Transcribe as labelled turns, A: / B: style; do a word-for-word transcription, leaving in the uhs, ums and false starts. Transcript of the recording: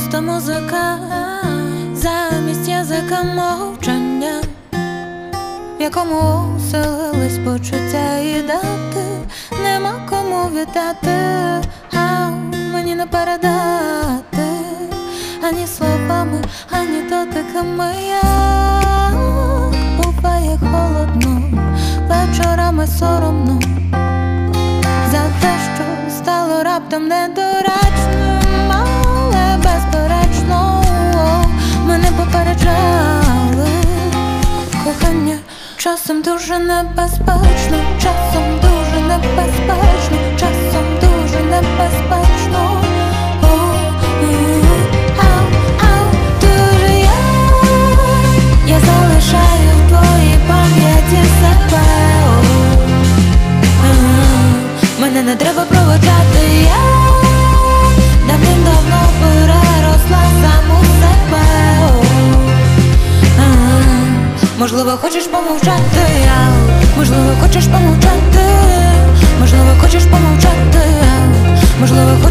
A: Просто музика замість язика мовчання, в якому селились почуття і дати. Нема кому віддати, а мені не передати ані словами, ані дотиками. Я буває холодно, вечорами соромно за те, що стало раптом недоречним, але безперечно мене попереджали. Кохання часом дуже небезпечно, часом дуже небезпечно, часом дуже небезпечно. Я залишаю в твоїй пам'яті себе. Мене не треба проводжати, я давним-давно переросла саму себе. Можливо, хочеш помовчати, можливо, хочеш помовчати, можливо, хочеш помовчати, можливо,